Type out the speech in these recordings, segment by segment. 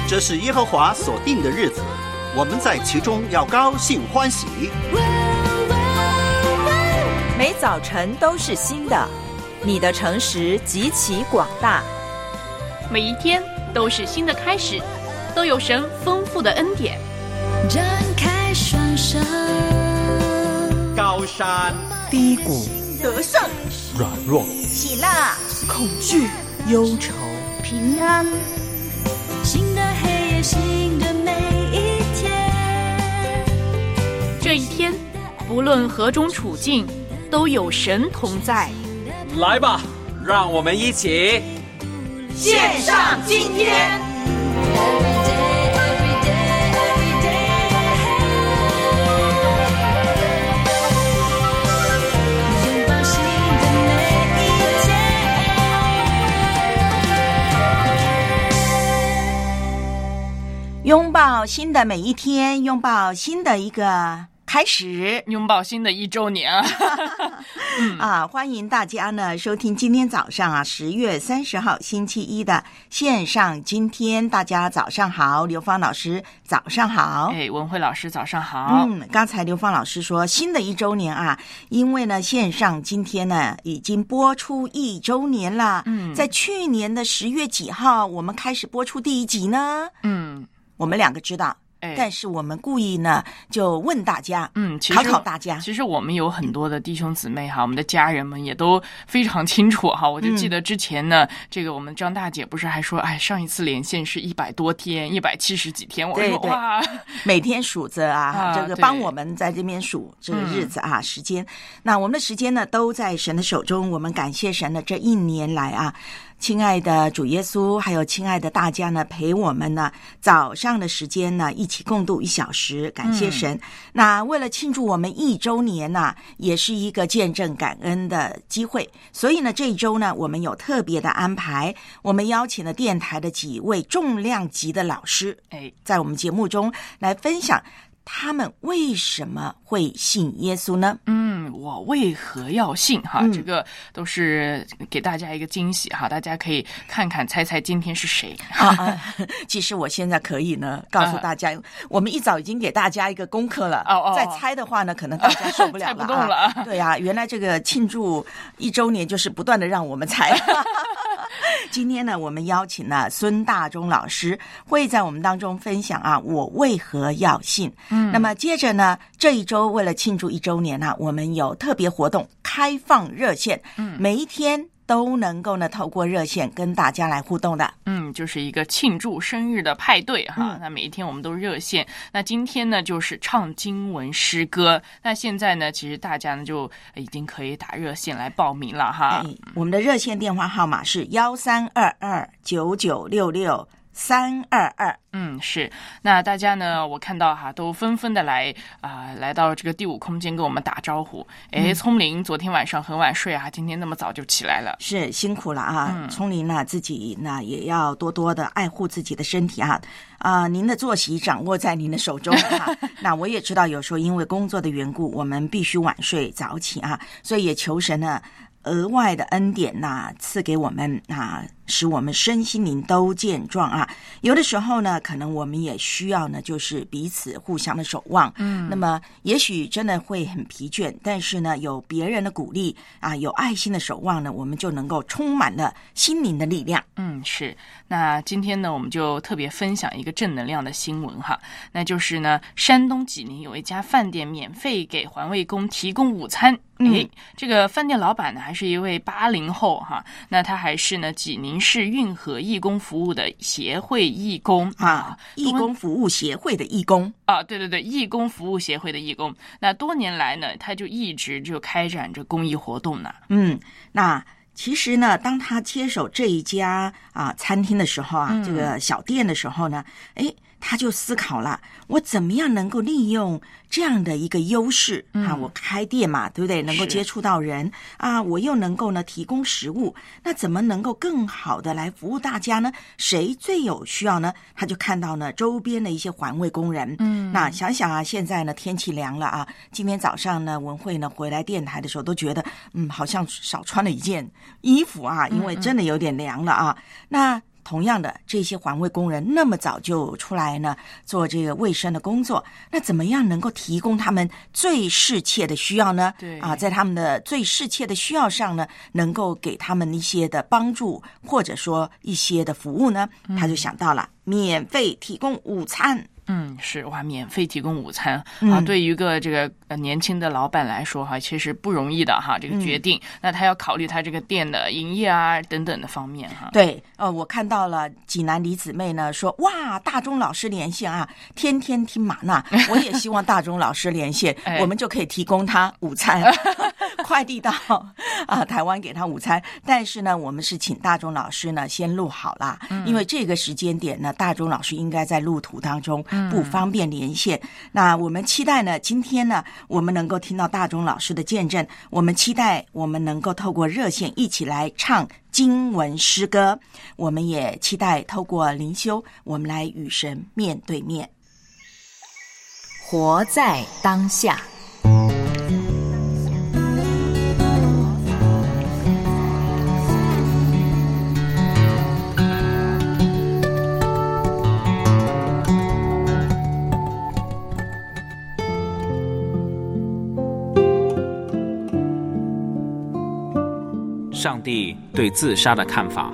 这是耶和华所定的日子，我们在其中要高兴欢喜。 每早晨都是新的，你的诚实极其广大。 每一天都是新的开始，都有神丰富的恩典。 展开双手， 高山低谷， 得胜软弱， 喜乐恐惧，忧愁， 平安，新的黑夜，新的每一天。 这一天，不论何种处境，都有神同在。 来吧，让我们一起献上今天。 拥抱新的每一天，拥抱新的一个开始， 拥抱新的1周年啊！ 欢迎大家呢收听今天早上10月30号星期一的线上今天。大家早上好，刘芳老师早上好。 文慧老师早上好。 刚才刘芳老师说新的1周年啊，因为呢线上今天呢已经播出1周年了。在去年的10月几号我们开始播出第1集呢？我们两个知道。但是我们故意呢就问大家，考大家。 其实我们有很多的弟兄姊妹哈，我们的家人们也都非常清楚哈。我就记得之前呢，这个我们张大姐不是还说，上一次连线是100多天，170几天。我说哇， 每天数着这个帮我们在这边数这个日子时间。那我们的时间呢都在神的手中，我们感谢神的这1年来亲爱的主耶稣，还有亲爱的大家呢，陪我们呢早上的时间呢一起共度1小时，感谢神。那为了庆祝我们1周年也是一个见证感恩的机会，所以呢这一周呢我们有特别的安排，我们邀请了电台的几位重量级的老师，在我们节目中来分享他们为什么会信耶稣呢？ 我为何要信这个都是给大家一个惊喜大家可以看看猜猜今天是谁其实我现在可以呢告诉大家，我们一早已经给大家一个功课了。再猜的话呢，可能大家受不了了， 猜不动了。 对原来这个庆祝1周年就是不断的让我们猜。今天呢，我们邀请了孙大中老师，会在我们当中分享我为何要信。那么接着呢，这一周为了庆祝1周年我们有特别活动，开放热线，每一天都能够呢透过热线跟大家来互动的。 就是一个庆祝生日的派对那每一天我们都热线。那今天呢就是唱经文诗歌。那现在呢其实大家呢就已经可以打热线来报名了我们的热线电话号码是13229966。322。 是。那大家呢，我看到都纷纷的来到这个第5空间跟我们打招呼。聪玲昨天晚上很晚睡今天那么早就起来了， 是辛苦了聪玲自己也要多多的爱护自己的身体您的作息掌握在您的手中那我也知道有时候因为工作的缘故，我们必须晚睡早起所以也求神呢额外的恩典赐给我们使我们身心灵都健壮有的时候呢可能我们也需要呢就是彼此互相的守望。那么也许真的会很疲倦，但是呢有别人的鼓励有爱心的守望呢，我们就能够充满了心灵的力量。 是。那今天呢我们就特别分享一个正能量的新闻那就是呢山东济宁有一家饭店免费给环卫工提供午餐。这个饭店老板呢还是一位80后那他还是呢济宁市运河义工服务的协会义工义工服务协会的义工对，义工服务协会的义工。那多年来呢他就一直就开展着公益活动呢。 那其实呢当他接手这一家餐厅的时候这个小店的时候呢他就思考了，我怎么样能够利用这样的一个优势我开店嘛，对不对？能够接触到人我又能够呢提供食物，那怎么能够更好的来服务大家呢？谁最有需要呢？他就看到呢周边的一些环卫工人。那想想现在呢天气凉了今天早上呢文慧呢回来电台的时候都觉得好像少穿了一件衣服因为真的有点凉了那同样的，这些环卫工人那么早就出来呢，做这个卫生的工作，那怎么样能够提供他们最适切的需要呢？ 对在他们的最适切的需要上呢，能够给他们一些的帮助，或者说一些的服务呢，他就想到了免费提供午餐。 是哇，免费提供午餐啊，对于一个这个年轻的老板来说哈，其实不容易的哈，这个决定，那他要考虑他这个店的营业啊等等的方面哈。 对，我看到了济南李姊妹呢说，哇，大钟老师连线啊，天天听玛纳，我也希望大钟老师连线，我们就可以提供他午餐，快递到台湾给他午餐。但是呢，我们是请大钟老师呢先录好啦，因为这个时间点呢，大钟老师应该在路途当中。不方便连线，那我们期待呢，今天呢，我们能够听到大钟老师的见证，我们期待我们能够透过热线一起来唱经文诗歌，我们也期待透过灵修，我们来与神面对面， 活在当下。 上帝对自杀的看法。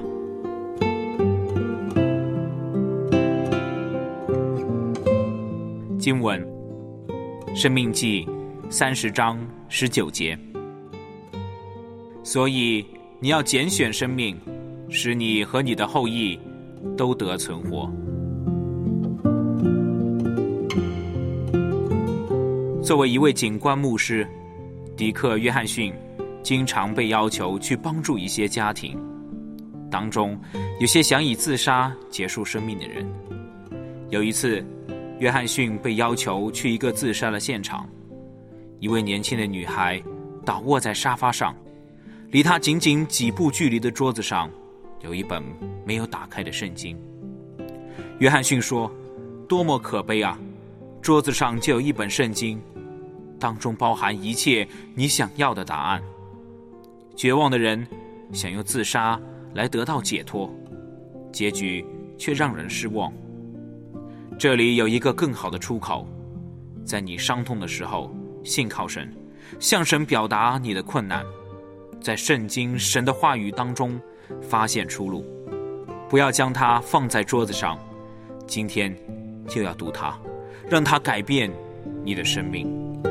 经文：申命记30章19节。所以你要拣选生命，使你和你的后裔都得存活。作为一位警官牧师，迪克·约翰逊经常被要求去帮助一些家庭，当中有些想以自杀结束生命的人。有一次，约翰逊被要求去一个自杀的现场，一位年轻的女孩倒卧在沙发上，离她仅仅几步距离的桌子上有一本没有打开的圣经。约翰逊说，多么可悲啊，桌子上就有一本圣经，当中包含一切你想要的答案。绝望的人想用自杀来得到解脱，结局却让人失望。这里有一个更好的出口，在你伤痛的时候，信靠神，向神表达你的困难，在圣经神的话语当中发现出路。不要将它放在桌子上，今天就要读它，让它改变你的生命。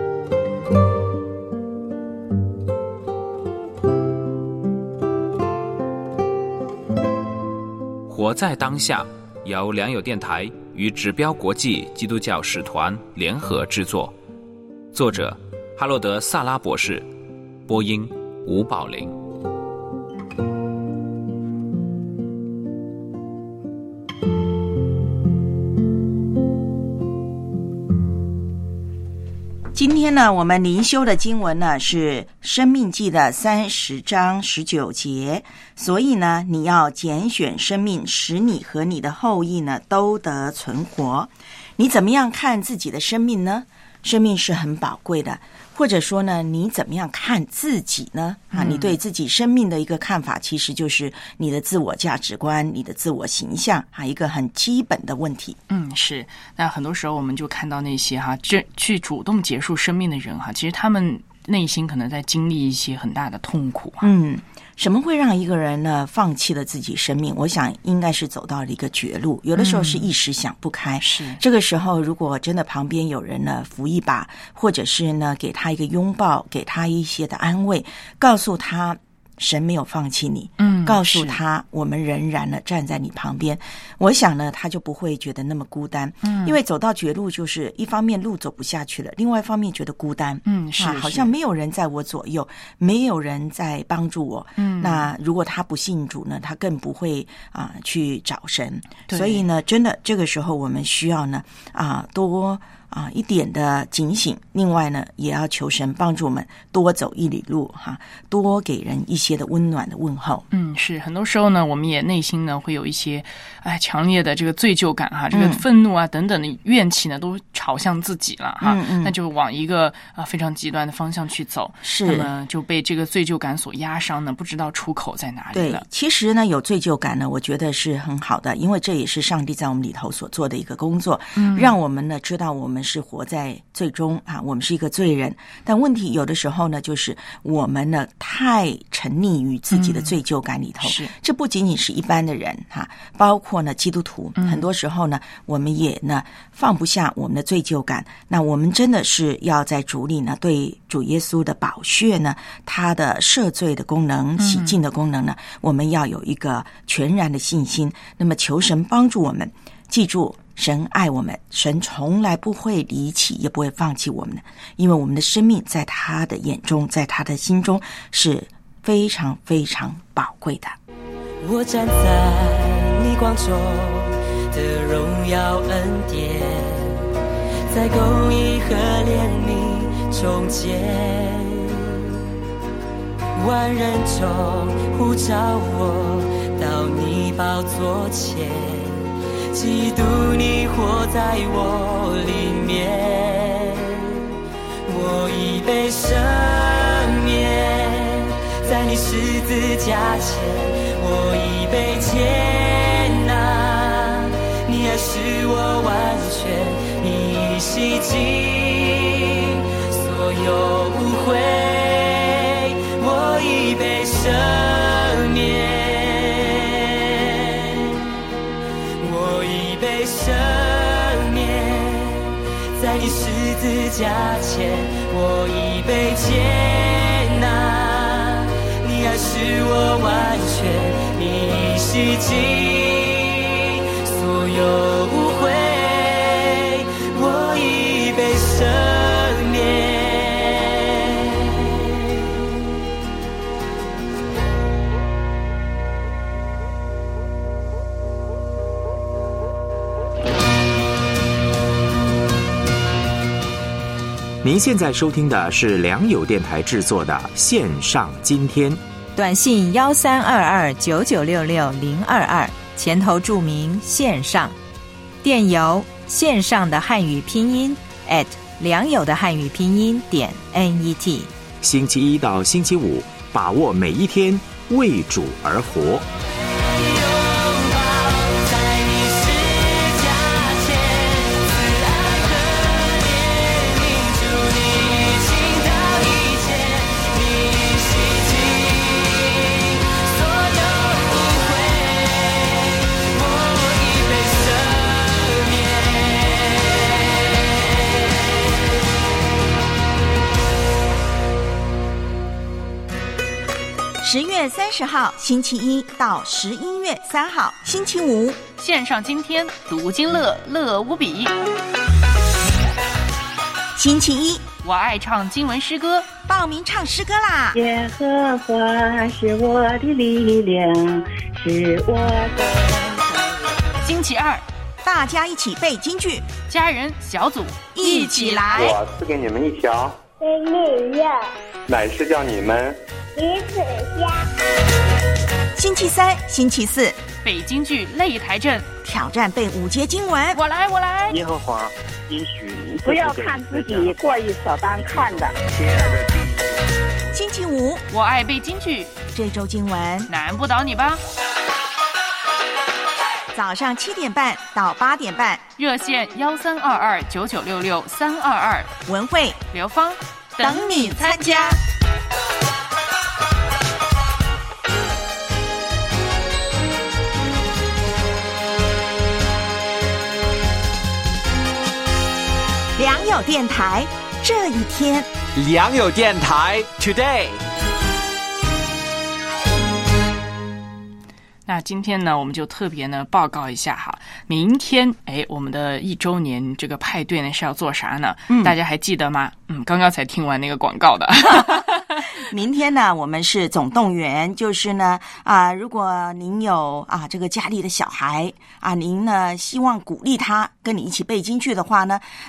活在当下由良友电台与指标国际基督教使团联合制作，作者哈洛德·萨拉博士，播音吴宝林。 今天呢，我们灵修的经文呢是申命记的30章19节，所以呢，你要拣选生命，使你和你的后裔呢都得存活。你怎么样看自己的生命呢？生命是很宝贵的，或者说呢，你怎么样看自己呢？你对自己生命的一个看法，其实就是你的自我价值观、你的自我形象，一个很基本的问题。 是。那很多时候我们就看到那些去主动结束生命的人其实他们内心可能在经历一些很大的痛苦什么会让一个人呢放弃了自己生命？我想应该是走到了一个绝路，有的时候是一时想不开。 是这个时候，如果真的旁边有人呢扶一把，或者是呢给他一个拥抱，给他一些的安慰，告诉他神没有放弃你，告诉他我们仍然呢站在你旁边，我想呢他就不会觉得那么孤单。因为走到绝路，就是一方面路走不下去了，另外一方面觉得孤单。好像没有人在我左右，没有人在帮助我。那如果他不信主呢，他更不会去找神。所以呢，真的这个时候我们需要呢多一点的警醒，另外呢，也要求神帮助我们多走一里路哈，多给人一些的温暖的问候。 是很多时候呢，我们也内心呢会有一些强烈的这个罪疚感哈，这个愤怒啊等等的怨气呢都朝向自己了哈，那就往一个非常极端的方向去走， 是， 那么就被这个罪疚感所压伤呢，不知道出口在哪里了。 对，其实呢有罪疚感呢，我觉得是很好的，因为这也是上帝在我们里头所做的一个工作，让我们呢知道我们是活在罪中啊，我们是一个罪人。但问题有的时候呢，就是我们呢太沉溺于自己的罪疚感里头， 是， 这不仅仅是一般的人哈，包括呢基督徒，很多时候呢我们也呢放不下我们的罪疚感。那我们真的是要在主里呢，对主耶稣的宝血呢，他的赦罪的功能、洗净的功能呢，我们要有一个全然的信心。那么求神帮助我们，记住神爱我们，神从来不会离弃也不会放弃我们的，因为我们的生命在他的眼中，在他的心中是非常非常宝贵的。 我站在你光中的荣耀恩典，在公义和怜悯中间，万人中呼召我到你宝座前，基督你活在我里面，我已被赦免，在你十字架前我已被接纳，你爱使我完全，你洗净所有污秽，我已被赦免，我已被赦免，在你十字架前我已被接纳，你爱使我完全，你洗净所有污秽，我已被赦免。 您现在收听的是良友电台制作的线上今天， 短信1322996622，前头注明线上，电邮线上的汉语拼音良友的汉语拼音.net。 星期一到星期五，把握每一天，为主而活。 10月30号星期一到11月3号星期五， 线上今天读经乐，乐无比。 星期一， 我爱唱经文诗歌， 报名唱诗歌啦！ 耶和华是我的力量，是我的。 星期二， 大家一起背京剧， 家人小组一起来。 我赐给你们一条真理肉， 乃是叫你们彼此相。 星期三、星期四， 北京剧擂台阵， 挑战背5节经文。 我来，我来。 耶和华应许你不要看自己过于所当看的。 星期五， 我爱背京剧， 这周经文难不倒你吧？ 早上7点半到8点半， 热线13229966-322， 文慧、 刘芳等你参加。 良友电台这一天， 良友电台 Today。 那今天呢，我们就特别呢报告一下哈，明天我们的1周年这个派对呢是要做啥呢？大家还记得吗？刚刚才听完那个广告的。 明天呢，我们是总动员，就是呢如果您有这个家里的小孩您呢希望鼓励他跟你一起背京剧的话呢，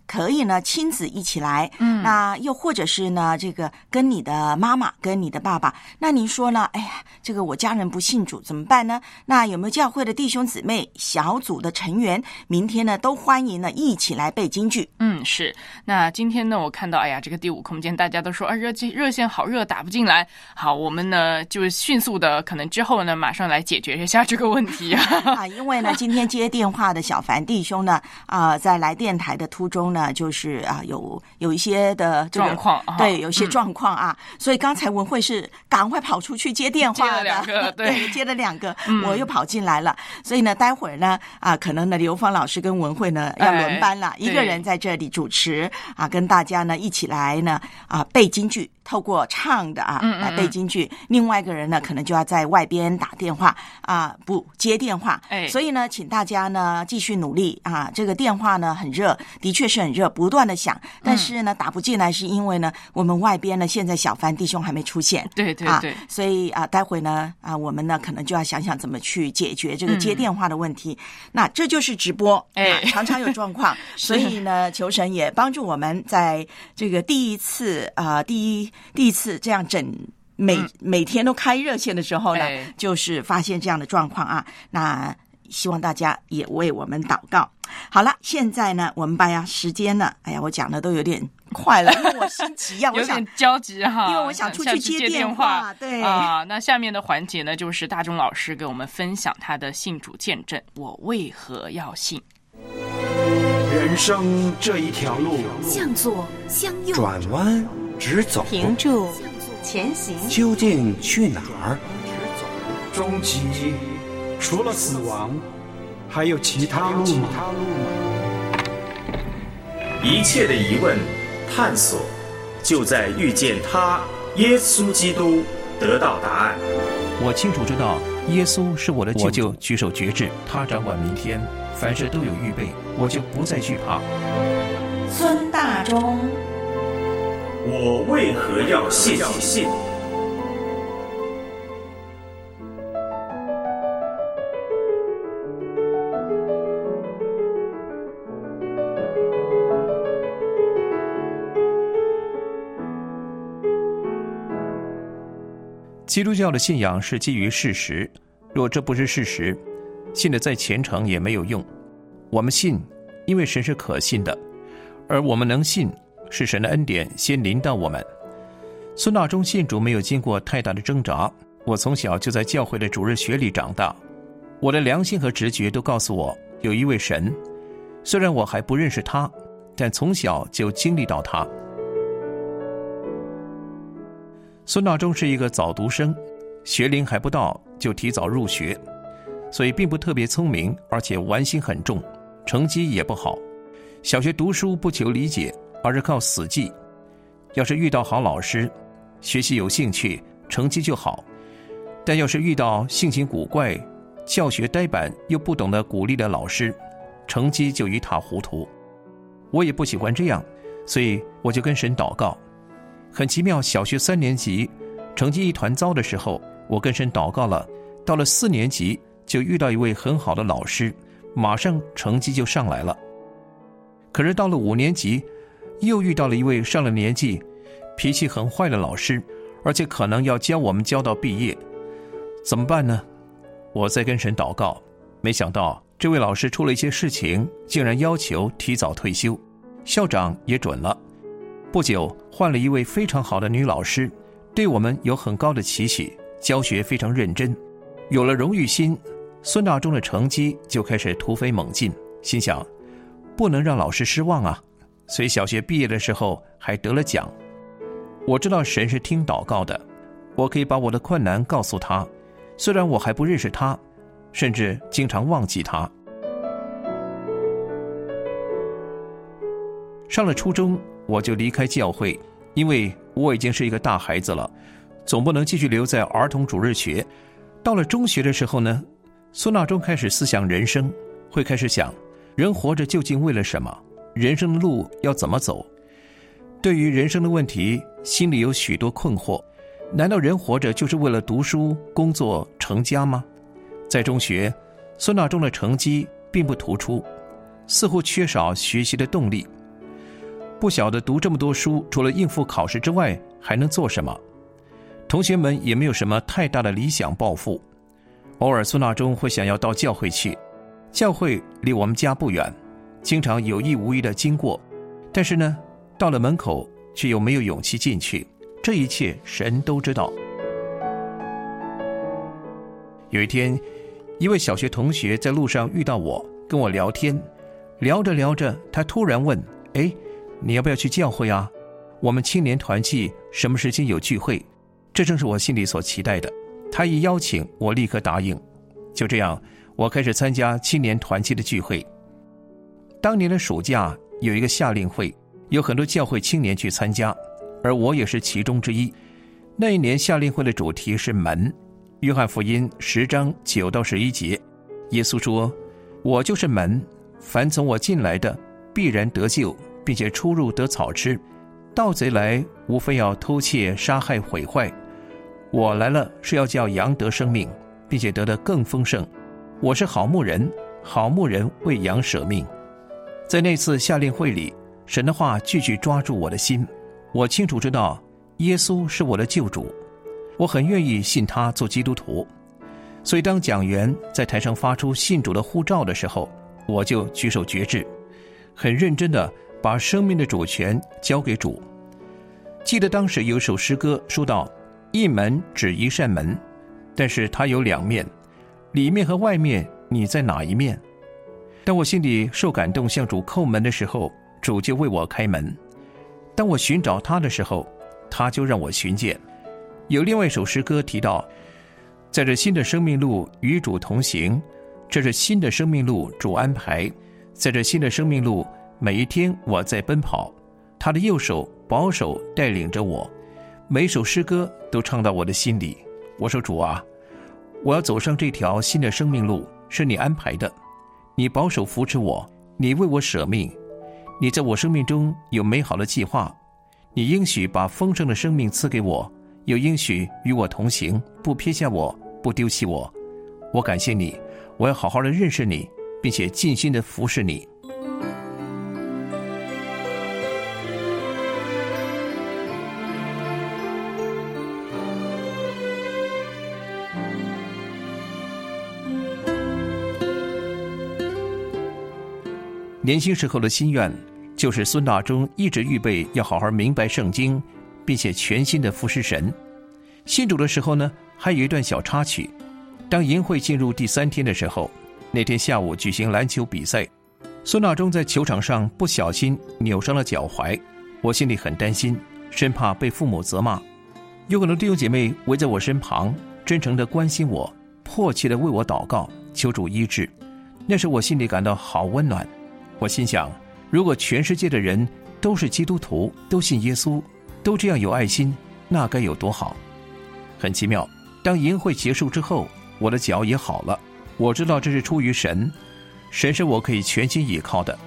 可以呢亲子一起来，那又或者是呢这个跟你的妈妈跟你的爸爸，那您说呢？哎呀，这个我家人不信主怎么办呢？那有没有教会的弟兄姊妹小组的成员，明天呢都欢迎呢一起来背京剧？ 是。那今天呢，我看到这个第五空间大家都说热线好热，打不进来。好，我们呢就迅速的可能之后呢马上来解决一下这个问题因为呢今天接电话的小凡弟兄呢在来电台的途中呢，就是有一些的这个状况， 对，有些状况所以刚才文慧是赶快跑出去接电话的， 接了2个， 对，接了2个，我又跑进来了，所以呢待会儿呢可能呢刘芳老师跟文慧呢要轮班了，一个人在这里主持跟大家呢一起来呢背京剧，透过唱的来背京剧，另外一个人呢可能就要在外边打电话不接电话，所以呢请大家呢继续努力这个电话呢很热，的确是很热，不断的响，但是呢打不进来，是因为呢我们外边呢现在小凡弟兄还没出现， 对， 所以待会呢我们呢可能就要想想怎么去解决这个接电话的问题。那这就是直播，常常有状况，所以呢求神也帮助我们在这个第一次这样每天都开热线的时候呢，就是发现这样的状况那希望大家也为我们祷告。好了，现在呢我们把时间呢，我讲的都有点快了，因为我心急有点焦急因为我想出去接电话。对那下面的环节呢，就是大钟老师给我们分享他的信主见证，我为何要信。 人生这一条路， 向左向右， 转弯直走， 停住前行， 究竟去哪儿？终极除了死亡，还有其他路吗？ 一切的疑问、探索，就在遇见他，耶稣基督得到答案。 我清楚知道耶稣是我的救主，我就举手决志，他掌管明天，凡事都有预备，我就不再惧怕。 孙大中， 我为何要信？ 基督教的信仰是基于事实，若这不是事实，信得再虔诚也没有用。我们信，因为神是可信的，而我们能信，是神的恩典先临到我们。孙大中信主没有经过太大的挣扎，我从小就在教会的主日学里长大，我的良心和直觉都告诉我有一位神，虽然我还不认识他，但从小就经历到他。孙大中是一个早读生，学龄还不到就提早入学，所以并不特别聪明，而且玩心很重，成绩也不好。小学读书不求理解，而是靠死记。要是遇到好老师，学习有兴趣，成绩就好；但要是遇到性情古怪、教学呆板又不懂得鼓励的老师，成绩就一塌糊涂。我也不喜欢这样，所以我就跟神祷告。很奇妙，小学3年级成绩一团糟的时候，我跟神祷告了，到了4年级就遇到一位很好的老师，马上成绩就上来了。可是到了5年级，又遇到了一位上了年纪、脾气很坏的老师，而且可能要教我们教到毕业。怎么办呢？我在跟神祷告，没想到这位老师出了一些事情，竟然要求提早退休，校长也准了。不久换了一位非常好的女老师，对我们有很高的期许，教学非常认真。有了荣誉心，孙大中的成绩就开始突飞猛进，心想不能让老师失望啊，所以小学毕业的时候还得了奖。我知道神是听祷告的，我可以把我的困难告诉他，虽然我还不认识他，甚至经常忘记他。上了初中，我就离开教会，因为我已经是一个大孩子了，总不能继续留在儿童主日学。到了中学的时候呢，孙大中开始思想人生，会开始想人活着究竟为了什么，人生的路要怎么走。对于人生的问题，心里有许多困惑。难道人活着就是为了读书、工作、成家吗？在中学，孙大中的成绩并不突出，似乎缺少学习的动力。 不晓得读这么多书，除了应付考试之外，还能做什么？同学们也没有什么太大的理想抱负。偶尔孙大中会想要到教会去，教会离我们家不远，经常有意无意的经过，但是呢，到了门口却又没有勇气进去。这一切神都知道。有一天，一位小学同学在路上遇到我，跟我聊天，聊着聊着，他突然问：你要不要去教会啊？我们青年团契什么时间有聚会？这正是我心里所期待的。他一邀请，我立刻答应。就这样，我开始参加青年团契的聚会。当年的暑假有一个夏令会，有很多教会青年去参加，而我也是其中之一。那一年夏令会的主题是门。约翰福音10章9到11节，耶稣说：我就是门，凡从我进来的必然得救，并且出入得草吃。盗贼来无非要偷窃杀害毁坏，我来了是要叫羊得生命，并且得的更丰盛。我是好牧人，好牧人为羊舍命。在那次夏令会里，神的话句句抓住我的心。我清楚知道耶稣是我的救主，我很愿意信他做基督徒。所以当讲员在台上发出信主的呼召的时候，我就举手决志，很认真地把生命的主权交给主。记得当时有首诗歌说到：一门指一扇门，但是它有两面，里面和外面，你在哪一面？当我心里受感动向主叩门的时候，主就为我开门；当我寻找他的时候，他就让我寻见。有另外一首诗歌提到，在这新的生命路与主同行，这是新的生命路主安排，在这新的生命路每一天我在奔跑，他的右手保守带领着我。每一首诗歌都唱到我的心里。我说：主啊，我要走上这条新的生命路，是你安排的，你保守扶持我，你为我舍命，你在我生命中有美好的计划，你应许把丰盛的生命赐给我，又应许与我同行，不撇下我，不丢弃我。我感谢你，我要好好的认识你，并且尽心的服侍你。年轻时候的心愿，就是孙大中一直预备要好好明白圣经，并且全心的服侍神。信主的时候呢，还有一段小插曲。当营会进入第3天的时候，那天下午举行篮球比赛，孙大中在球场上不小心扭伤了脚踝，我心里很担心，生怕被父母责骂。有很多弟兄姐妹围在我身旁，真诚地关心我，迫切地为我祷告，求主医治。那时我心里感到好温暖。我心想，如果全世界的人都是基督徒，都信耶稣，都这样有爱心，那该有多好。很奇妙，当营会结束之后，我的脚也好了。我知道这是出于神，神是我可以全心倚靠的。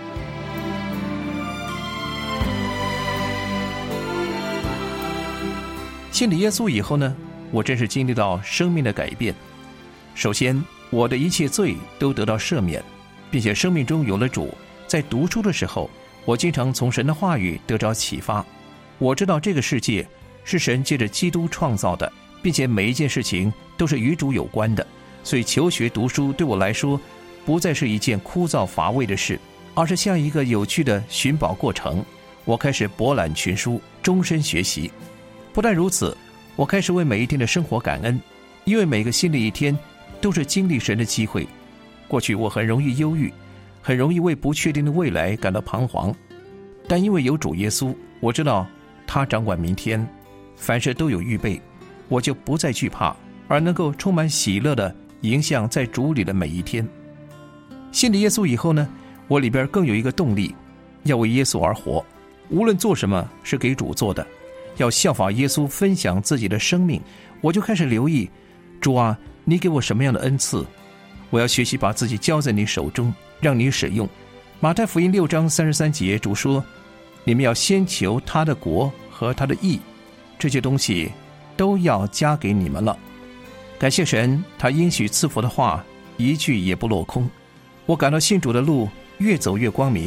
信了耶稣以后呢，我真是经历到生命的改变。首先，我的一切罪都得到赦免，并且生命中有了主。在读书的时候，我经常从神的话语得着启发。我知道这个世界是神借着基督创造的，并且每一件事情都是与主有关的，所以求学读书对我来说不再是一件枯燥乏味的事，而是像一个有趣的寻宝过程。我开始博览群书，终身学习。不但如此，我开始为每一天的生活感恩，因为每个新的一天都是经历神的机会。过去我很容易忧郁，很容易为不确定的未来感到彷徨，但因为有主耶稣，我知道他掌管明天，凡事都有预备，我就不再惧怕，而能够充满喜乐地迎向在主里的每一天。信了耶稣以后呢，我里边更有一个动力，要为耶稣而活，无论做什么是给主做的，要效法耶稣分享自己的生命。我就开始留意，主啊，你给我什么样的恩赐，我要学习把自己交在你手中，让你使用。马太福音6章33节，主说，你们要先求他的国和他的义，这些东西都要加给你们了。感谢神，他应许赐福的话一句也不落空。我感到信主的路越走越光明，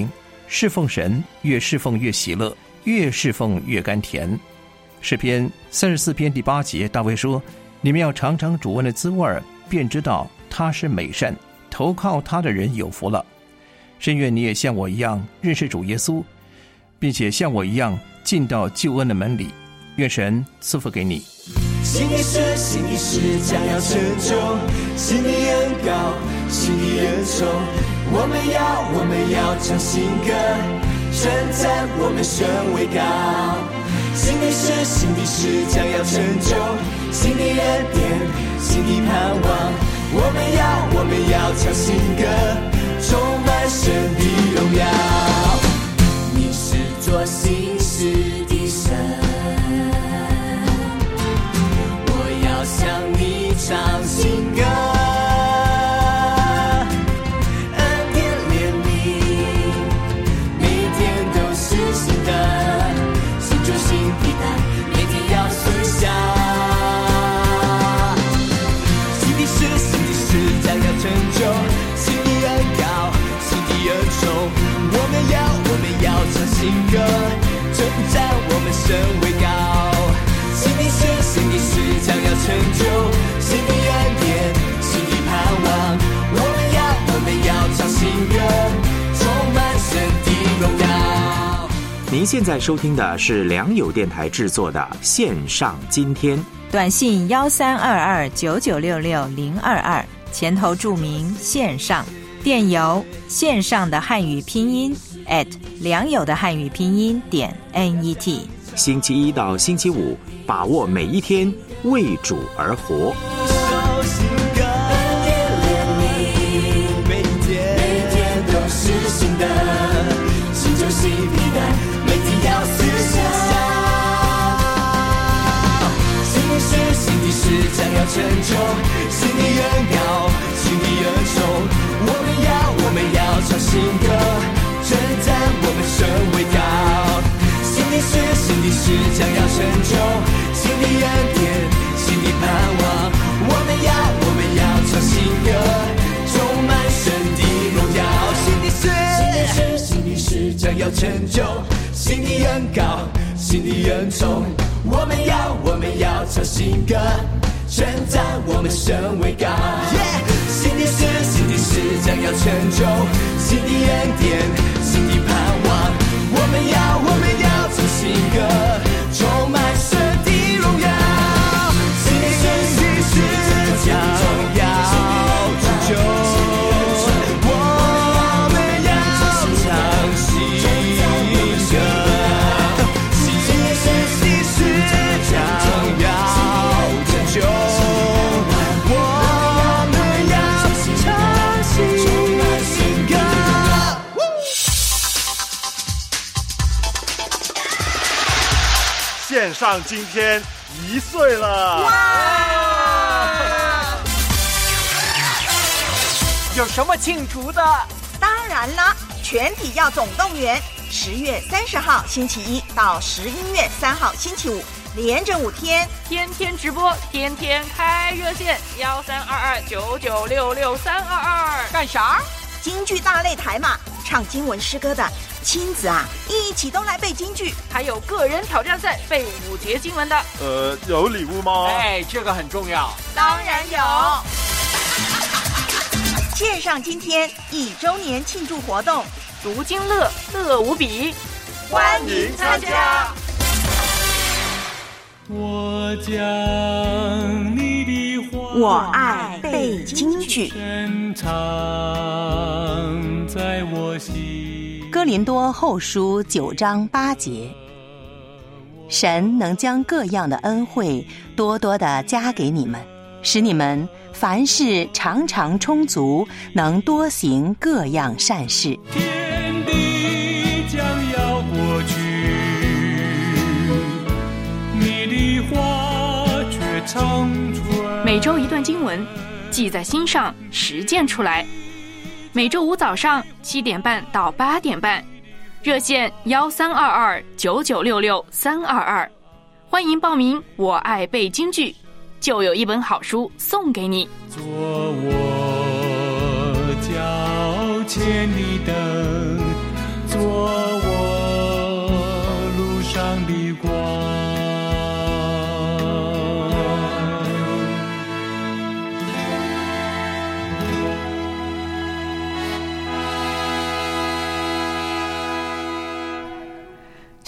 侍奉神越侍奉越喜乐，越侍奉越甘甜。诗篇34篇第8节，大卫说：你们要尝尝主恩的滋味，便知道他是美善，投靠他的人有福了。深愿你也像我一样认识主耶稣，并且像我一样进到救恩的门里。愿神赐福给你。 新的事，新的事将要成就，新的恩膏，新的恩宠。我们要唱新歌，称赞我们神为高。新的事，新的事将要成就，新的恩典，新的盼望。我们要唱新歌，充满神的荣耀。你是做新事的神，我要向你唱新歌。恩典怜悯，每天都是新的，新旧新皮带，每天要思想。新的事将要成就，新的恩膏，新的恩宠。我们要唱新歌，称赞我们神为高。新的事将要成就，新的恩典，新的盼望。我们要唱新歌，充满神的荣耀。 您现在收听的是良友电台制作的线上今天， 短信132299660022，前头注明线上，电邮线上的汉语拼音良友的汉语拼音.net。 星期一到星期五，把握每一天，为主而活。 每天都是新的，新旧新皮带，每天要思想。新的事将要成就，新的恩膏，新的恩宠。我们要唱新歌，称赞我们神为高。新的事将要成就，新的恩典，新的盼望。我们要唱新歌，充满神的荣耀。新的事将要成就，新的恩膏，新的恩宠。我们要唱新歌，称赞我们神为高。新的事将要成就，新的恩典，新的盼望。我们要唱新歌，充满神的荣耀。新的事将要成就，我们要唱新歌。新的事将要成就，我们要唱新歌。 线上今天1岁了， 哇！有什么庆祝的？ 当然了，全体要总动员，10月30号星期一到11月3号星期五，连着5天， 天天直播，天天开热线132299666322， 干啥？ 京剧大擂台嘛，唱经文诗歌的亲子啊，一起都来背京剧， 还有个人挑战赛背5节经文的。 有礼物吗？ 哎，这个很重要。 当然有。线上今天1周年庆祝活动， 读经乐无比， 欢迎参加。 我将你的话， 我爱背京剧， 深藏在我心。 哥林多后书9章8节，神能将各样的恩惠多多的加给你们，使你们凡事常常充足，能多行各样善事。 天地将要过去，你的话却长存。 每周一段经文，记在心上，实践出来。每周五早上7点半到8点半，热线132299666322，欢迎报名。我爱背京剧，就有一本好书送给你。 做我脚前的灯，做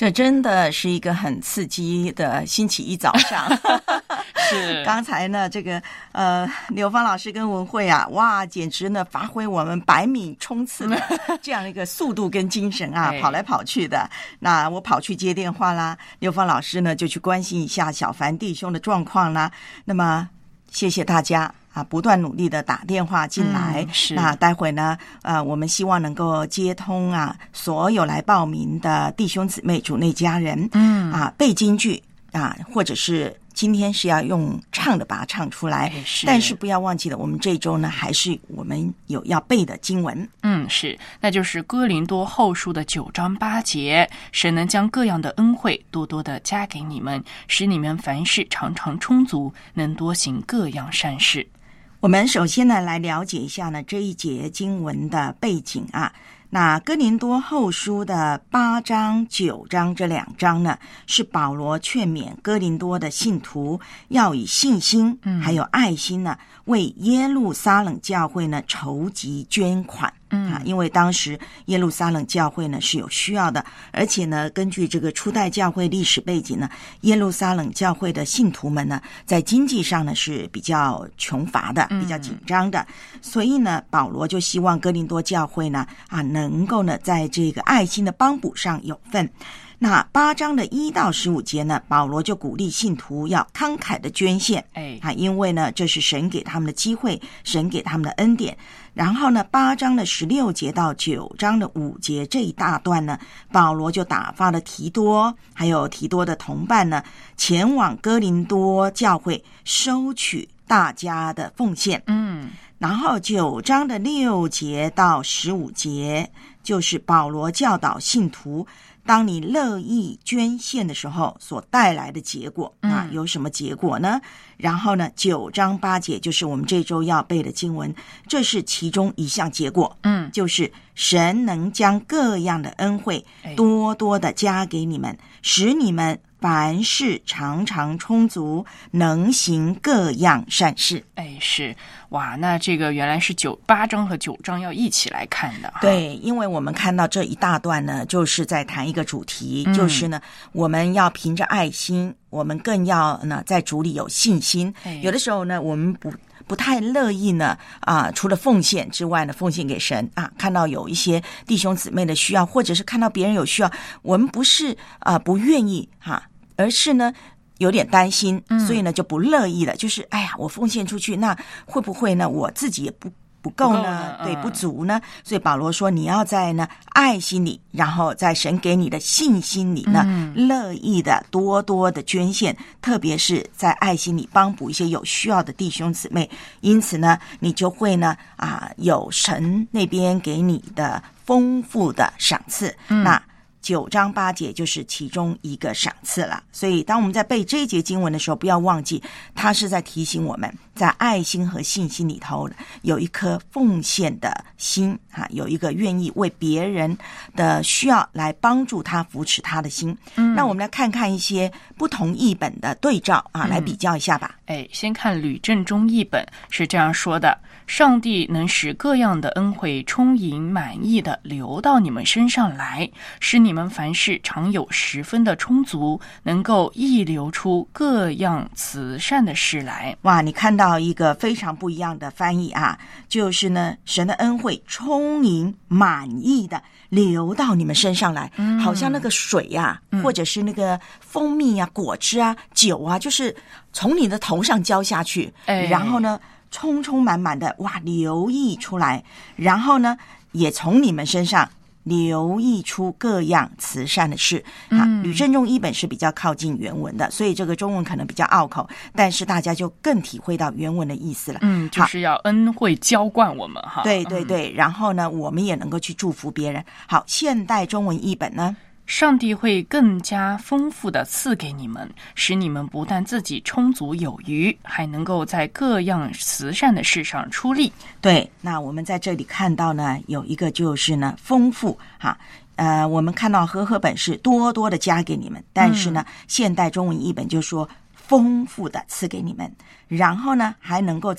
这真的是一个很刺激的星期一早上。 是刚才呢，这个刘芳老师跟文慧啊，哇，简直呢发挥我们100米冲刺的这样一个速度跟精神啊，跑来跑去的。那我跑去接电话啦，刘芳老师呢就去关心一下小凡弟兄的状况啦。那么谢谢大家啊，不断努力的打电话进来。 是。 那待会呢，我们希望能够接通啊，所有来报名的弟兄姊妹、主内家人。背金句啊，或者是今天是要用唱的把它唱出来。但是不要忘记了，我们这周呢，还是我们有要背的经文。 是，那就是哥林多后书的9章8节，神能将各样的恩惠多多的加给你们，使你们凡事常常充足，能多行各样善事。 我们首先呢，来了解一下呢这一节经文的背景啊。那哥林多后书的8章、9章这2章呢，是保罗劝勉哥林多的信徒要以信心还有爱心呢，为耶路撒冷教会呢筹集捐款。因为当时耶路撒冷教会呢是有需要的，而且呢，根据这个初代教会历史背景呢，耶路撒冷教会的信徒们呢，在经济上呢是比较穷乏的，比较紧张的，所以呢，保罗就希望哥林多教会呢能够呢在这个爱心的帮补上有份。那8章的1到15节呢，保罗就鼓励信徒要慷慨的捐献，因为呢，这是神给他们的机会，神给他们的恩典。然后呢，8章的16节到9章的5节这一大段呢，保罗就打发了提多，还有提多的同伴呢，前往哥林多教会收取大家的奉献。然后9章的6节到15节，就是保罗教导信徒，当你乐意捐献的时候所带来的结果有什么结果呢？然后呢9章8节就是我们这周要背的经文，这是其中一项结果，就是神能将各样的恩惠多多的加给你们，使你们凡事常常充足，能行各样善事。 是，哇，那这个原来是8章和9章要一起来看的。 对，因为我们看到这一大段呢，就是在谈一个主题，就是呢，我们要凭着爱心，我们更要呢在主里有信心。有的时候呢，我们不太乐意呢除了奉献之外呢，奉献给神看到有一些弟兄姊妹的需要，或者是看到别人有需要，我们不是不愿意而是呢有点担心，所以呢就不乐意了，就是我奉献出去，那会不会呢我自己也不够呢？对，不足呢？所以保罗说，你要在呢爱心里，然后在神给你的信心里呢，乐意的多多的捐献，特别是在爱心里帮补一些有需要的弟兄姊妹。因此呢，你就会呢有神那边给你的丰富的赏赐。那9章8节就是其中一个赏赐了。所以当我们在背这一节经文的时候，不要忘记它是在提醒我们，在爱心和信心里头有一颗奉献的心有一个愿意为别人的需要来帮助他、扶持他的心。那我们来看看一些不同译本的对照来比较一下吧。 先看吕正中译本是这样说的：上帝能使各样的恩惠充盈满意的流到你们身上来，使你们凡事常有十分的充足，能够溢流出各样慈善的事来。 哇，你看到一个非常不一样的翻译就是呢，神的恩惠充盈满意的流到你们身上来，好像那个水或者是那个蜂蜜果汁酒就是从你的头上浇下去，然后呢充充满满的流溢出来，然后呢也从你们身上流溢出各样慈善的事。吕正中译本是比较靠近原文的，所以这个中文可能比较拗口，但是大家就更体会到原文的意思了。 就是要恩惠浇灌我们对对对，然后呢我们也能够去祝福别人。好，现代中文译本呢， 上帝会更加丰富的赐给你们，使你们不但自己充足有余，还能够在各样慈善的事上出力。 对，那我们在这里看到呢，有一个就是呢丰富我们看到和合本是多多的加给你们，但是呢现代中文译本就说丰富的赐给你们，然后呢还能够在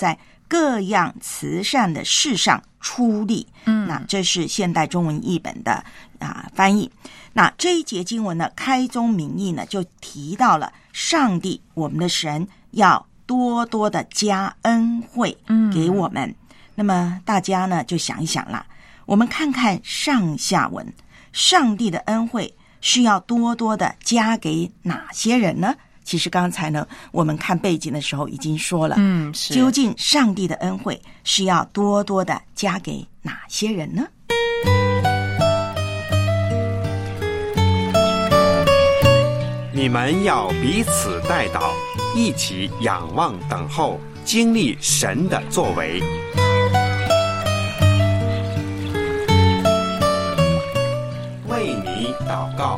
各样慈善的事上出力。那这是现代中文译本的翻译。那这一节经文呢，开宗明义呢，就提到了上帝我们的神要多多的加恩惠给我们。那么大家呢就想一想啦，我们看看上下文，上帝的恩惠是要多多的加给哪些人呢？其实刚才呢我们看背景的时候已经说了，究竟上帝的恩惠是要多多的加给哪些人呢？ 你们要彼此代祷，一起仰望等候，经历神的作为。为你祷告。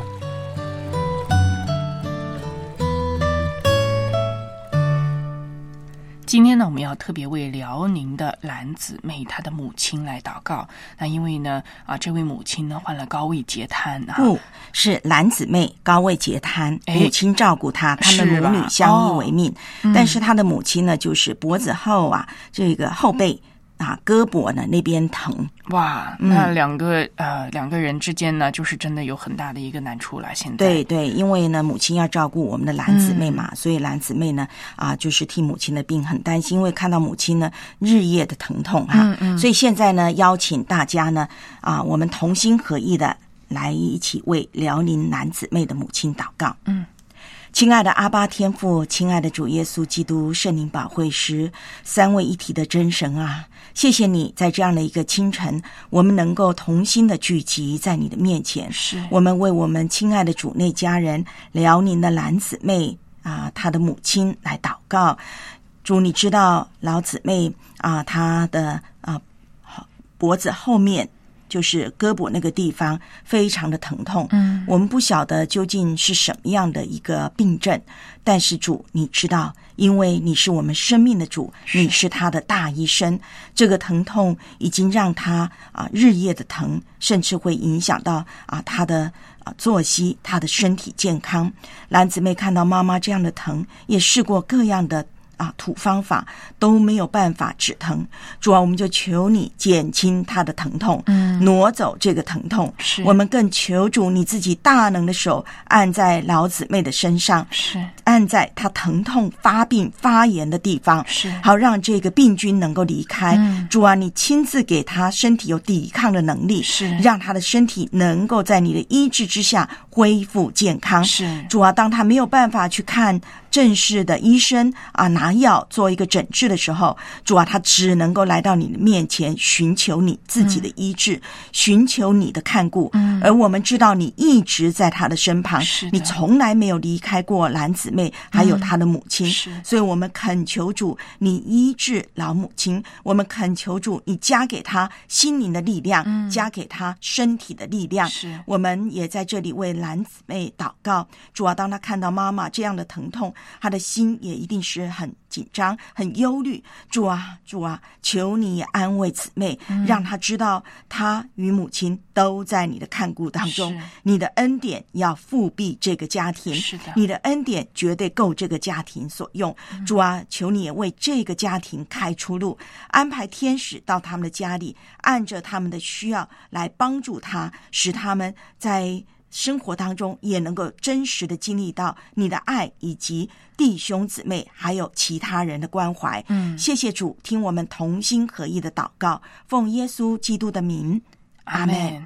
今天呢，我们要特别为辽宁的蓝姊妹她的母亲来祷告。那因为呢，这位母亲呢患了高位截瘫是蓝姊妹高位截瘫，母亲照顾她，他们母女相依为命。但是她的母亲呢，就是脖子后这个后背胳膊呢那边疼。 哇，那两个人之间呢，就是真的有很大的一个难处了。现在对，因为呢母亲要照顾我们的蓝姊妹嘛，所以蓝姊妹呢就是替母亲的病很担心，因为看到母亲呢日夜的疼痛所以现在呢邀请大家呢我们同心合意的来一起为辽宁蓝姊妹的母亲祷告。亲爱的阿爸天父，亲爱的主耶稣基督，圣灵保惠师，三位一体的真神谢谢你在这样的一个清晨，我们能够同心的聚集在你的面前。我们为我们亲爱的主内家人辽宁的蓝姊妹她的母亲来祷告。主，你知道老姊妹她的脖子后面就是胳膊那个地方非常的疼痛，我们不晓得究竟是什么样的一个病症，但是主你知道，因为你是我们生命的主，你是他的大医生，这个疼痛已经让他日夜的疼，甚至会影响到他的作息，他的身体健康。蓝姊妹看到妈妈这样的疼，也试过各样的土方法都没有办法止疼。主我们就求你减轻他的疼痛，挪走这个疼痛。我们更求主你自己大能的手按在老姊妹的身上，按在他疼痛发病发炎的地方，好让这个病菌能够离开。主你亲自给他身体有抵抗的能力，让他的身体能够在你的医治之下恢复健康。主当他没有办法去看正式的医生拿药做一个诊治的时候，主他只能够来到你的面前，寻求你自己的医治，寻求你的看顾。而我们知道你一直在他的身旁，你从来没有离开过蓝姊妹还有他的母亲。所以我们恳求主你医治老母亲，我们恳求主你加给他心灵的力量，加给他身体的力量。我们也在这里为蓝姊妹祷告。主当他看到妈妈这样的疼痛，他的心也一定是很紧张很忧虑。主啊求你也安慰姊妹，让他知道他与母亲都在你的看顾当中，你的恩典要复庇这个家庭，你的恩典绝对够这个家庭所用。主求你也为这个家庭开出路，安排天使到他们的家里，按着他们的需要来帮助他，使他们在生活当中也能够真实的经历到你的爱，以及弟兄姊妹还有其他人的关怀。谢谢主，听我们同心合意的祷告，奉耶稣基督的名，阿们。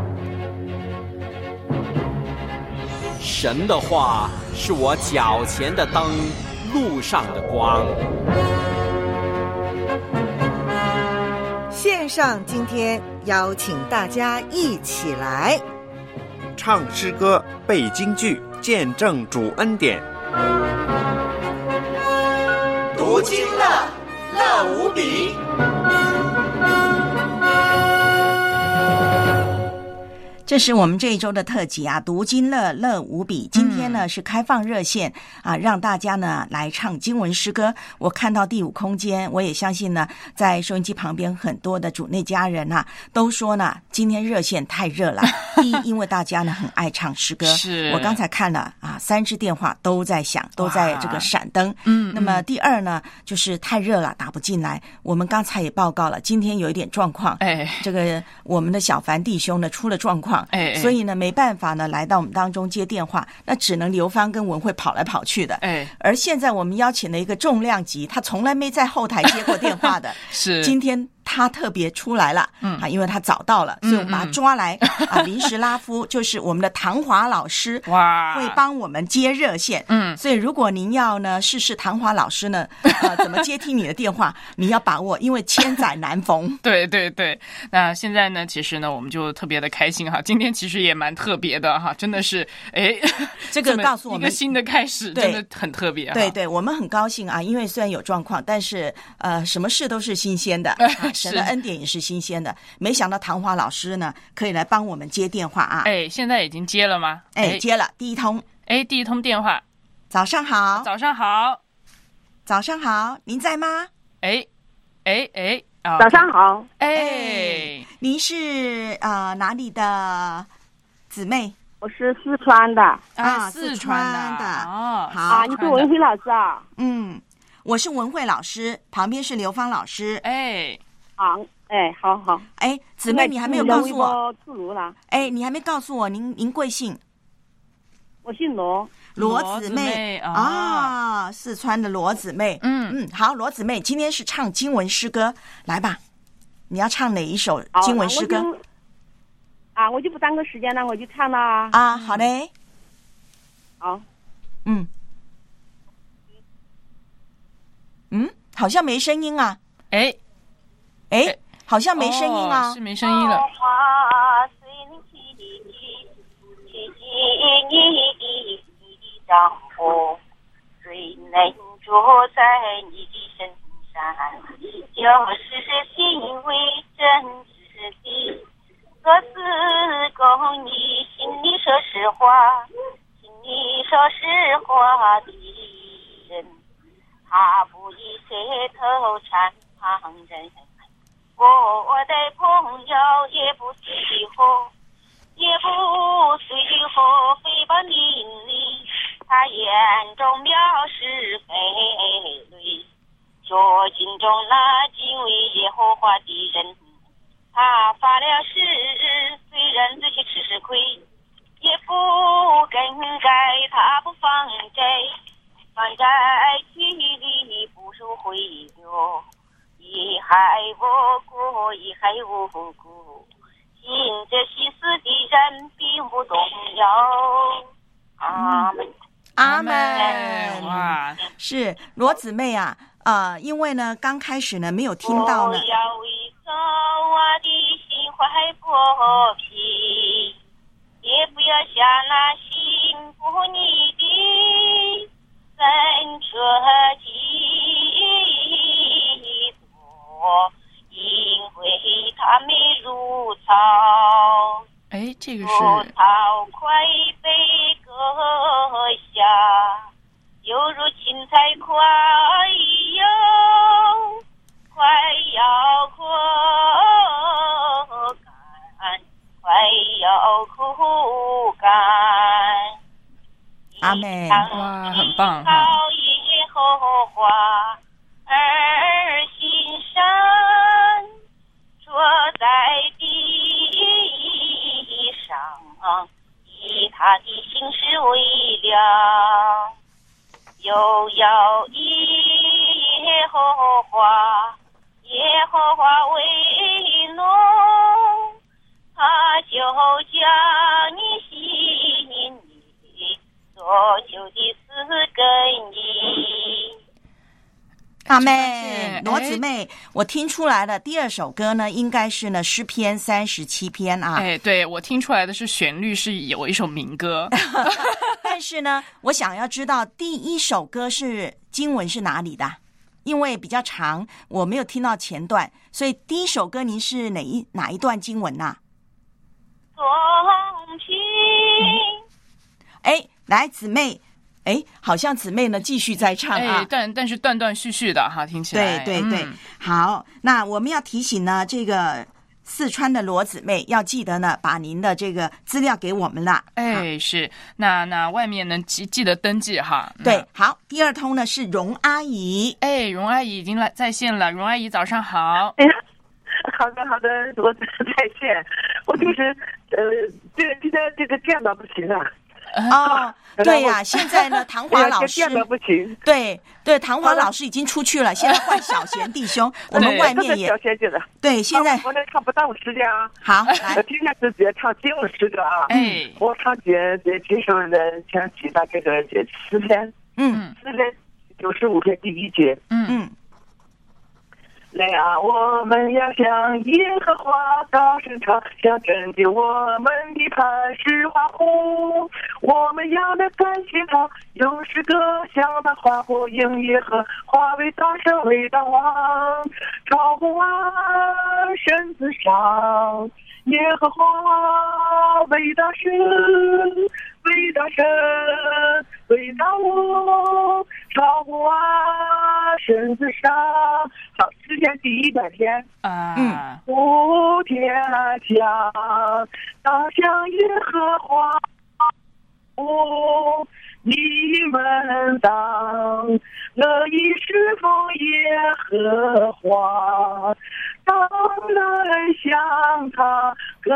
神的话是我脚前的灯，路上的光。 线上今天邀请大家一起来唱诗歌、背京剧，见证主恩典。 读经乐，乐无比。 这是我们这一周的特辑啊，读经乐乐无比。今天呢是开放热线啊，让大家呢来唱经文诗歌。我看到第五空间，我也相信呢，在收音机旁边很多的主内家人啊，都说呢，今天热线太热了。第一，因为大家呢很爱唱诗歌， 是我刚才看了啊，3支电话都在响，都在这个闪灯。那么第二呢，就是太热了，打不进来。我们刚才也报告了，今天有一点状况，这个我们的小凡弟兄呢出了状况。所以呢没办法呢来到我们当中接电话，那只能刘芳跟文慧跑来跑去的。而现在我们邀请了一个重量级，他从来没在后台接过电话的， 是今天他特别出来了，因为他早到了，所以我们把他抓来临时拉夫就是我们的唐华老师， 哇， 会帮我们接热线。所以如果您要呢试试唐华老师呢怎么接听你的电话，你要把握，因为千载难逢。 对对对，那现在呢，其实呢，我们就特别的开心哈，今天其实也蛮特别的哈，真的是这个告诉我们一个新的开始，真的很特别。 对对，我们很高兴啊，因为虽然有状况，但是什么事都是新鲜的。神的恩典也是新鲜的，没想到唐华老师呢可以来帮我们接电话啊！ 现在已经接了吗？ 接了第一通， 第一通电话。 早上好， 早上好， 早上好，您在吗？ 早上好， 您是哪里的姊妹？ 我是四川的四川的哦， 好，你是文慧老师啊？ 我是文慧老师，旁边是刘芳老师。 好， 姊妹，你还没有告诉我出炉了。 你还没告诉我您贵姓？ 我姓罗， 罗姊妹啊，四川的罗姊妹。好，罗姊妹，今天是唱经文诗歌，来吧，你要唱哪一首经文诗歌？ 我就不耽搁时间了，我就唱了啊。好嘞， 好， 好像没声音啊，好像没声音啊， 是没声音了。 丈夫最能住在你的身上，就是心为真挚的，做事公你心里说实话，心里说实话的人，他不以舌头缠旁人。我的朋友也不随和，也不随和诽谤你，他眼中藐视非类，说心中那敬畏耶和华的人，他发了誓，虽然自己吃亏，也不更改，他不放债，放在地里不受贿赂，一害我国，一害无辜，信这心思的人并不动摇。阿门， 阿门。哇，是罗姊妹啊，因为呢，刚开始呢没有听到呢。 不要伪造我的心怀薄皮，也不要像那心不你的人彻嫉妒，因为他们如草。 这个是草快被割下，犹如青菜快要枯干，快要枯干。 阿妹， 哇，很棒哈！ 耶和华而心上，坐在地上，以他的行事为量，又要以耶和华为农，他就将你心里所求的事跟你。 阿妹，罗姊妹，我听出来了，第二首歌呢，应该是呢诗篇37篇啊。 对，我听出来的是旋律是有一首民歌， 但是呢，我想要知道第一首歌是经文是哪里的，因为比较长，我没有听到前段，所以第一首歌您是哪一段经文啊？ 公平。 来，姊妹，好像姊妹呢继续在唱啊， 但是断断续续的哈，听起来。 对，好，那我们要提醒呢，这个四川的罗姊妹要记得呢，把您的这个资料给我们了。 是，那外面呢记得登记哈。 对，好，第二通呢是荣阿姨， 荣阿姨已经在线了，荣阿姨早上好。 好的，我在线，我就是今天这个电脑不行啊。 对呀，现在呢，唐华老师不行。 对，唐华老师已经出去了，现在换小贤弟兄，我们外面也小贤去了。 对，现在我唱不耽误时间啊。 好，来， 今天是直接唱经文诗歌啊。我唱这几首的前几大这个诗篇。诗篇95篇第1节。来啊，我们要向耶和华高声唱，向拯救我们的磐石欢呼。我们要来感谢他，用诗歌向他欢呼，因耶和华为大神为大王，超乎万神之上。耶和华为大神，为大神，为大王，超乎万神之上。好，诗篇第100篇啊。普天下当向耶和华，你们当乐意侍奉耶和华，当来向他歌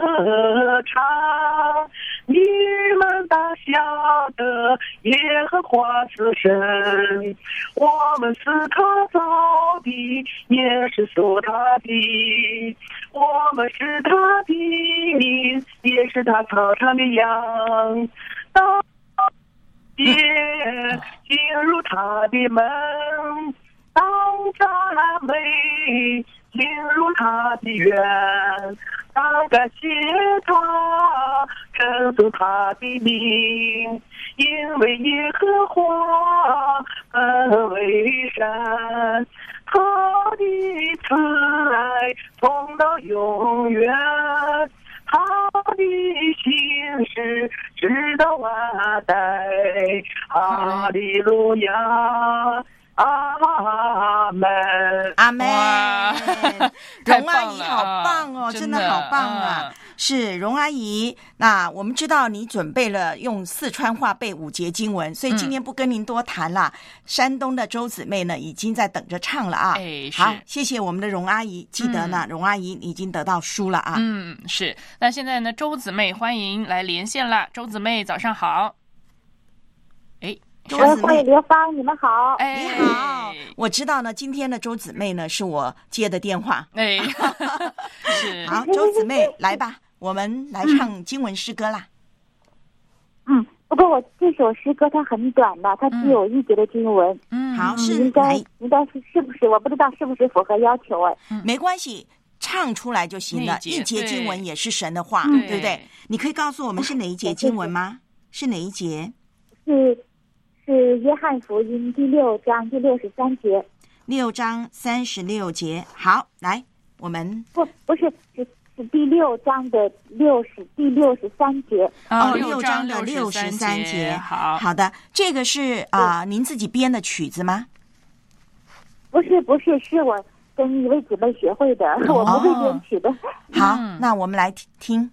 唱。你们当晓得耶和华是神，我们是他造的，也是属他的，我们是他的民，也是他草场的羊。当进入他的门，当赞美进入他的园，当感谢他，称颂他的名，因为耶和华本为善，他的慈爱从到永远，他的心事直到万代。哈利路亚，阿门， 阿门。荣阿姨好棒棒哦，真的好棒啊！是荣阿姨，那我们知道你准备了用四川话背5节经文，所以今天不跟您多谈了。山东的周姊妹呢，已经在等着唱了啊。好，谢谢我们的荣阿姨，记得呢，荣阿姨已经得到书了啊。 是。那现在呢，周姊妹欢迎来连线了。周姊妹早上好。 周姊妹， 刘芳，你们好。 你好。我知道呢，今天的周姊妹呢是我接的电话。 是。 好，周姊妹来吧，我们来唱经文诗歌啦。 不过我这首诗歌它很短的，它只有1节的经文。 好，是应该是不是？我不知道是不是符合要求没关系，唱出来就行了。1节经文也是神的话，对不对？你可以告诉我们是哪一节经文吗？是哪一节？ 是约翰福音第6章第63节。 6章36节。好，来，我们不是第6章的第63节。 6章的63节。好的，这个是您自己编的曲子吗？ 不是，是我跟一位姊妹学会的，我不会编曲的。 好，那我们来听。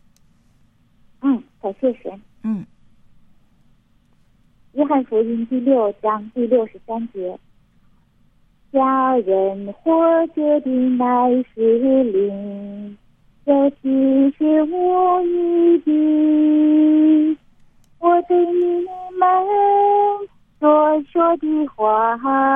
感谢神。约翰福音第6章第63节，叫人活着的乃是灵，有其是无益的。我对你们所说的话，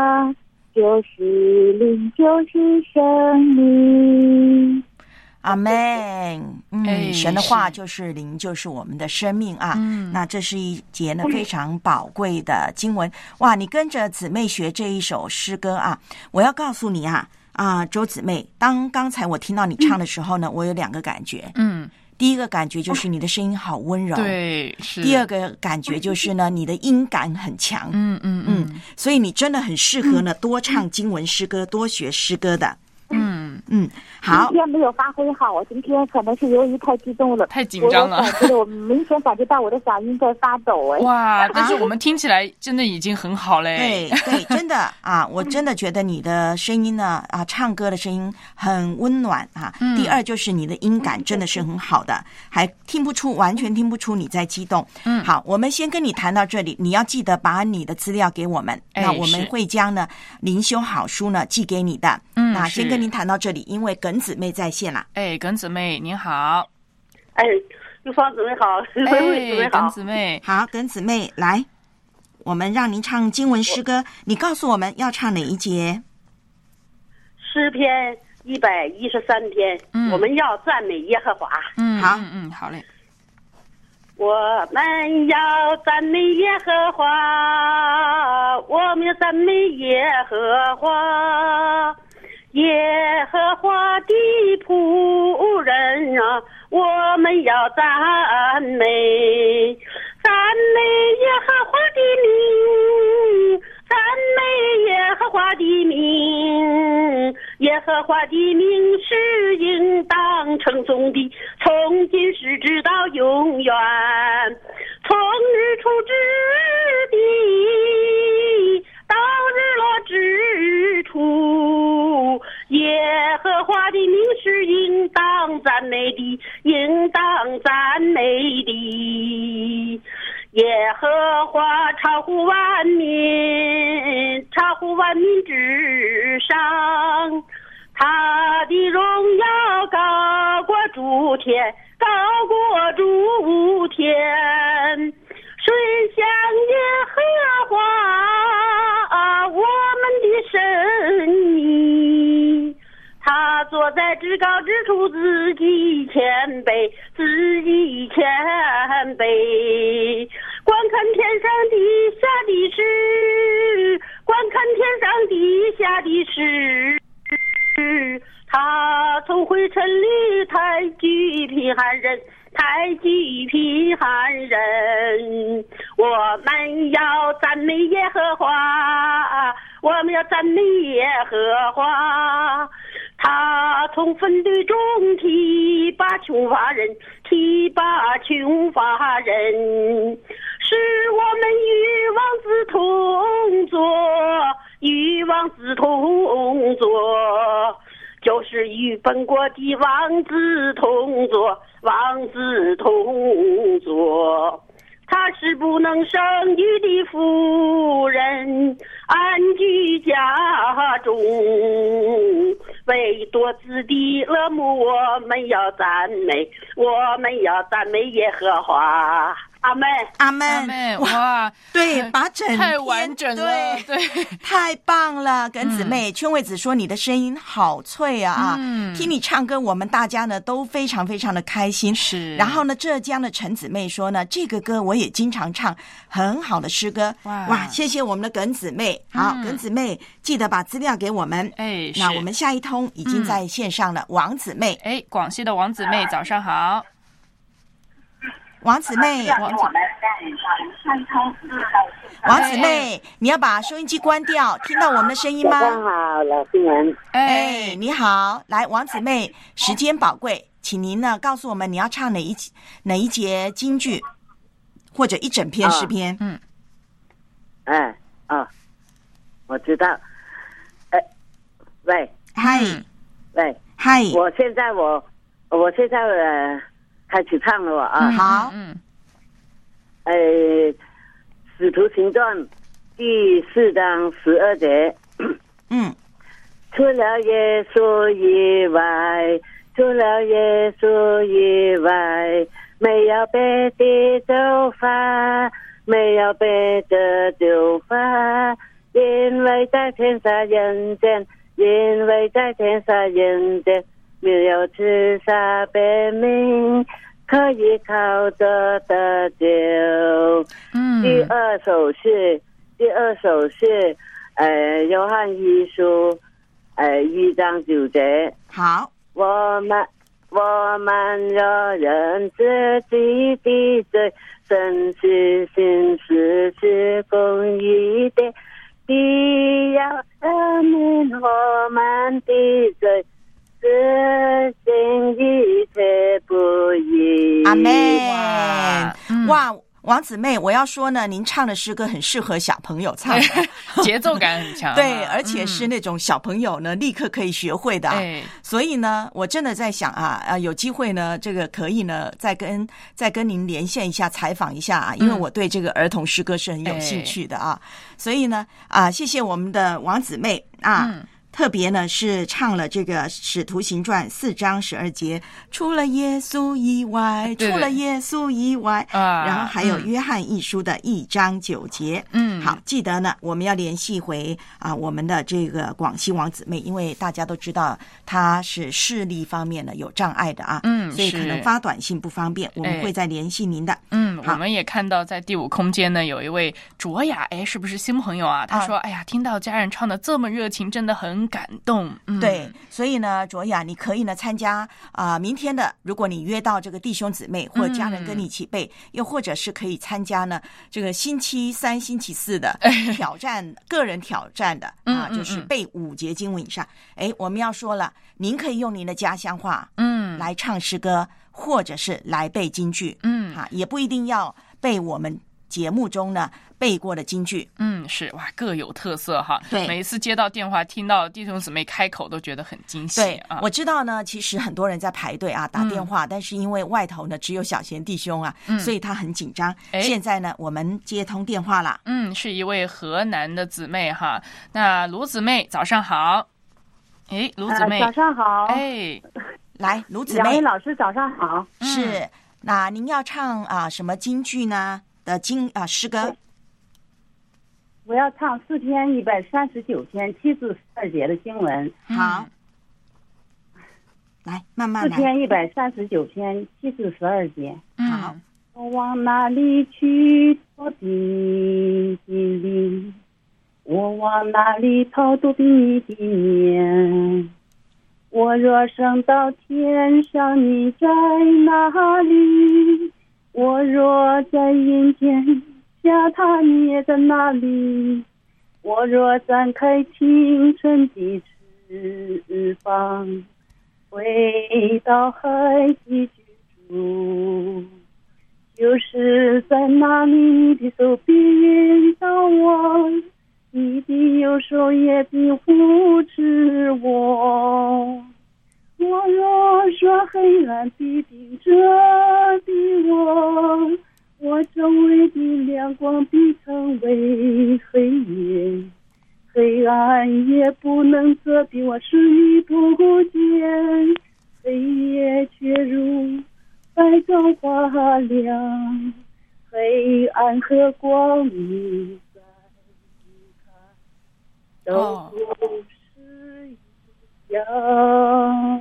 就是灵，就是生命。 阿们。神的话就是灵，就是我们的生命啊。那这是一节呢非常宝贵的经文。哇，你跟着姊妹学这一首诗歌啊，我要告诉你周姊妹，刚才我听到你唱的时候呢，我有2个感觉。第一个感觉就是你的声音好温柔， 对，是。 第二个感觉就是呢，你的音感很强，所以你真的很适合呢多唱经文诗歌，多学诗歌的。 好。 今天没有发挥好，今天可能是由于太激动了， 太紧张了。 我明显感觉到我的嗓音在发抖哎。 哇！但是我们听起来真的已经很好嘞。 对，真的啊，我真的觉得你的声音呢唱歌的声音很温暖啊。第二就是你的音感真的是很好的，还完全听不出你在激动。好，我们先跟你谈到这里，你要记得把你的资料给我们，那我们会将呢灵修好书呢寄给你的。那先跟您谈到这里，因为耿姊妹在线了。 耿姊妹您好。 玉芳姊妹好，姊妹好， 耿姊妹好，耿姊妹来，我们让您唱经文诗歌，你告诉我们要唱哪一节？ 诗篇113篇，我们要赞美耶和华。 好， 好嘞。 我们要赞美耶和华，我们要赞美耶和华，耶和华的仆人啊，我们要赞美，赞美耶和华的名，赞美耶和华的名，耶和华的名是应当称颂的，从今时直到永远，从日出之地到日落之处，耶和华的名是应当赞美的，应当赞美的。耶和华超乎万民，超乎万民之上，他的荣耀高过诸天，高过诸天。谁像耶和华我们的神你？他坐在至高之处，自己谦卑，自己谦卑。观看天上地下的事，观看天上地下的事。他从灰尘里抬举贫寒人，抬举贫寒人。我们要赞美耶和华，我们要赞美耶和华。他从粪堆中提拔穷乏人，提拔穷乏人，使我们与王子同坐，与王子同坐，就是与本国的王子同坐，王子同坐。他是不能生育的妇人，安居家中，为多子的乐母，我们要赞美，我们要赞美耶和华。阿门， 阿门！哇，对，把整篇太完整了，对， 太棒了，耿姊妹。圈惠子说你的声音好脆啊！听你唱歌，我们大家呢都非常非常的开心。 是。 然后呢，浙江的陈姊妹说呢，这个歌我也经常唱，很好的诗歌。哇，谢谢我们的耿姊妹。好，耿姊妹记得把资料给我们。那我们下一通已经在线上了，王姊妹。 广西的王姊妹，早上好。 王姊妹，王姊妹，你要把收音机关掉，听到我们的声音吗？ 早上好，老师们。 你好，来，王姊妹，时间宝贵，请您呢告诉我们你要唱哪一节京剧，或者一整篇诗篇。 我知道。喂， 嗨， 喂， 嗨， 我现在开始唱了啊！ 好， 使徒行传第4章12节，除了耶稣以外，除了耶稣以外，没有别的救法，没有别的救法，因为在天下人间，因为在天下人间。没有自杀别名，可以靠着得救。第二首是约翰一书1章9节。 好， 我们若认自己的罪，神是信实是公义的，必要赦免我们的罪， 们。哇，王姊妹，我要说呢，您唱的诗歌很适合小朋友唱的， 节奏感很强， 对，而且是那种小朋友呢立刻可以学会的。所以呢，我真的在想有机会呢，这个可以呢再跟您连线一下，采访一下因为我对这个儿童诗歌是很有兴趣的所以呢谢谢我们的王姊妹特别呢是唱了这个《使徒行传》4章12节，除了耶稣以外， 对除了耶稣以外然后还有约翰一书的1章9节。好，记得呢我们要联系回我们的这个广西王姊妹，因为大家都知道她是视力方面呢有障碍的所以可能发短信不方便，我们会再联系您的。 我们也看到在第5空间呢有一位卓雅，是不是新朋友他说哎呀，听到家人唱的这么热情，真的很感动。 对，所以呢卓雅，你可以呢参加明天的，如果你约到这个弟兄姊妹或家人跟你一起背，又或者是可以参加呢这个星期3星期4的挑战个人挑战的就是背5节经文以上。我们要说了，您可以用您的家乡话来唱诗歌，或者是来背京剧也不一定要背我们节目中呢背过的京剧。 是哇，各有特色哈。 对， 每一次接到电话听到弟兄姊妹开口都觉得很惊喜。 对，我知道呢，其实很多人在排队打电话，但是因为外头呢只有小贤弟兄所以他很紧张。现在呢我们接通电话了。 是一位河南的姊妹哈。那卢姊妹早上好。卢姊妹早上好。 来，卢姊妹， 两位老师早上好。 是，那您要唱什么京剧呢的诗歌？ 我要唱4篇139篇7至12节的经文。 好，来慢慢来。 4篇139篇7至12节。 好。 我往哪里去躲避你的灵？我往哪里逃躲避你的面？我若升到天上，你在哪里？我若在阴间下榻，你也在哪里？我若展开清晨的翅膀，回到海底居住，就是在那里，你的手必引导我，你的右手也必扶持我。我若说黑暗必定遮蔽我，我周围的亮光必成为黑夜，黑暗也不能遮蔽我，视你不见，黑夜却如白昼发亮，黑暗和光明在你看都是一样。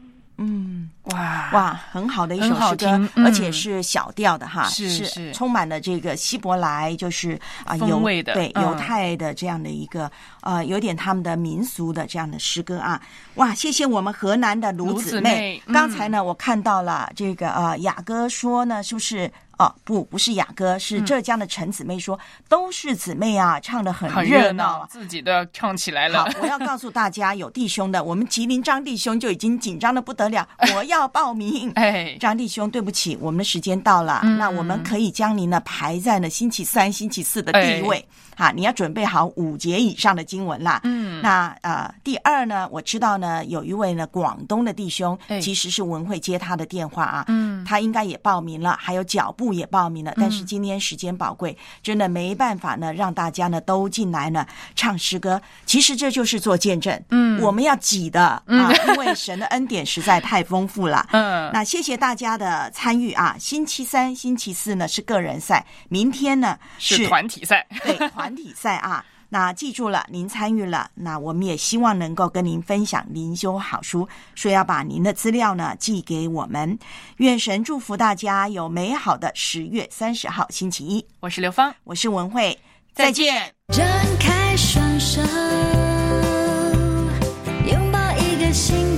哇，很好的一首诗歌，而且是小调的是充满了这个希伯来就是风味的， 对犹太的这样的一个有点他们的民俗的这样的诗歌哇，谢谢我们河南的卢姊妹。刚才呢我看到了这个雅歌说呢，是不是不是雅歌，是浙江的陈姊妹说，都是姊妹唱得很热闹自己都要唱起来了。 好，我要告诉大家，有弟兄的，我们吉林张弟兄就已经紧张的不得了，我要报名。张弟兄，对不起，我们的时间到了，那我们可以将您呢排在呢星期3、星期4的第一位。你要准备好5节以上的经文啦。那第二呢，我知道呢有一位呢广东的弟兄，其实是文慧接他的电话他应该也报名了，还有脚步也报名了，但是今天时间宝贵，真的没办法呢让大家呢都进来呢唱诗歌。其实这就是做见证，我们要挤的因为神的恩典实在太丰富了。那谢谢大家的参与星期3、星期4呢是个人赛，明天呢是团体赛。 对，团体赛那记住了，您参与了，那我们也希望能够跟您分享灵修好书，所以要把您的资料呢寄给我们。愿神祝福大家有美好的10月30号星期一。 我是刘芳， 我是文慧，再见。 张开双手，拥抱一个新